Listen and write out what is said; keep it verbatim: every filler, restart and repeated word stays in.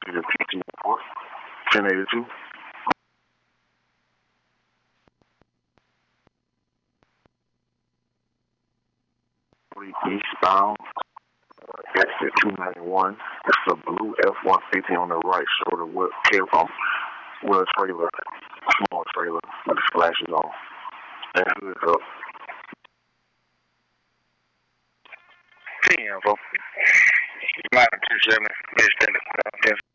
is a T T report, ten eighty-two. Eastbound, exit two ninety-one. It's a blue F one fifty on the right shoulder with came from with a trailer, small trailer with the splashes on. And hood up. ten, folks. nine two seven, extended.